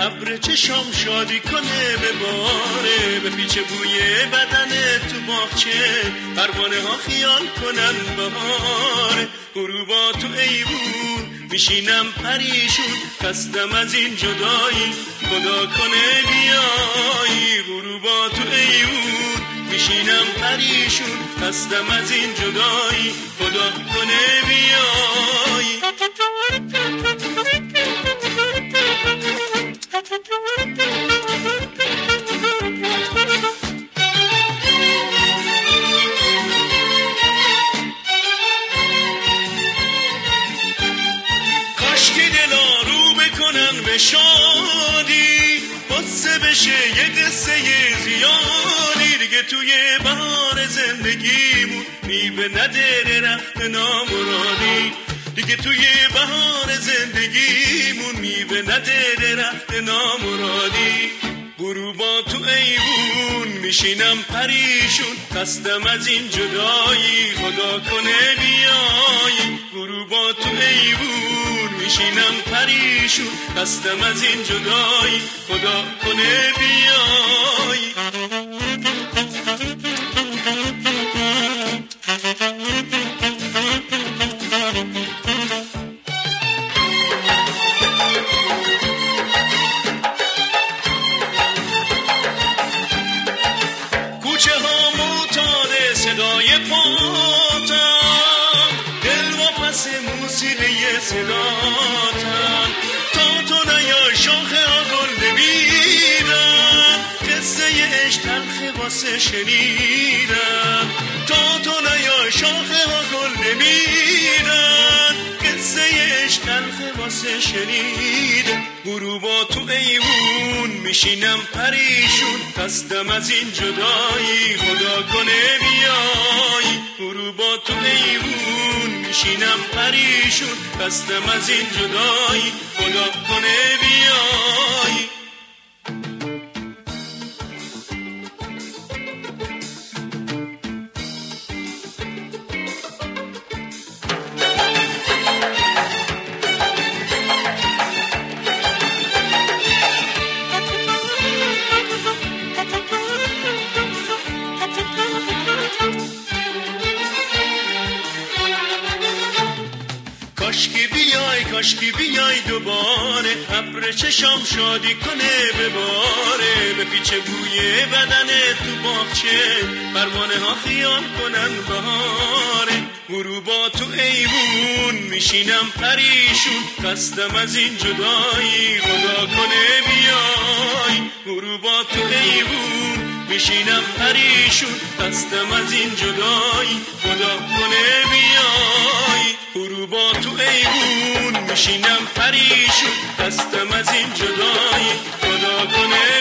ابر چشام شادی کنه بباره، به پیچ بوی بدن تو باغچه پروانه ها خیال کنن بهاره. غروبا تو ایوون میشینم پریشون، خستم از این جدایی خدا کنه بیایی. غروبا تو ایوون میشینم پریشون، خستم از این جدایی خدا کنه بیایی. کاشکی دلا رو بکنن به شادی، قصه بشه یه قصه زیادی. دیگه توی بهار زندگیمون میوه نده درخت نامرادی، دیگه توی بهار زندگیمون میوه نده درخت نامرادی. غروبا تو ایوون میشینم پریشون، خستم از این جدایی خدا کنه بیایی. غروبا تو ایوون میشینم پریشون، خستم از این جدایی خدا کنه بیایی. کوچه ها معتاد صدای پاتم، دل و پس موسیقی صداتم. تا تو نیا شاخه ها گل ببینم، قصه عشق تلخ واسه شنیدم. تا تو نیا شاخه ها گل ببینم، قصه عشق تلخ واسه شنیدم. غروبا تو ایوون میشینم پریشون، خستم از این جدایی خدا کنه بیایی. غروبا تو ایوون میشینم پریشون، خستم از این جدایی خدا کنه بیایی. کاشکی بیای دوباره، ابر چشام شادی کنه بباره. به پیچ بوی بدن تو باغچه پروانه ها خیال کنن بهاره. غروبا تو ایوون میشینم پریشون، خستم از این جدایی خدا کنه بیای. غروبا تو ایوون میشینم پریشون، خستم از این جدایی خدا کنه بیای. غروبا تو ایوون میشینم پریشون، خستم از این جدایی خدا کنه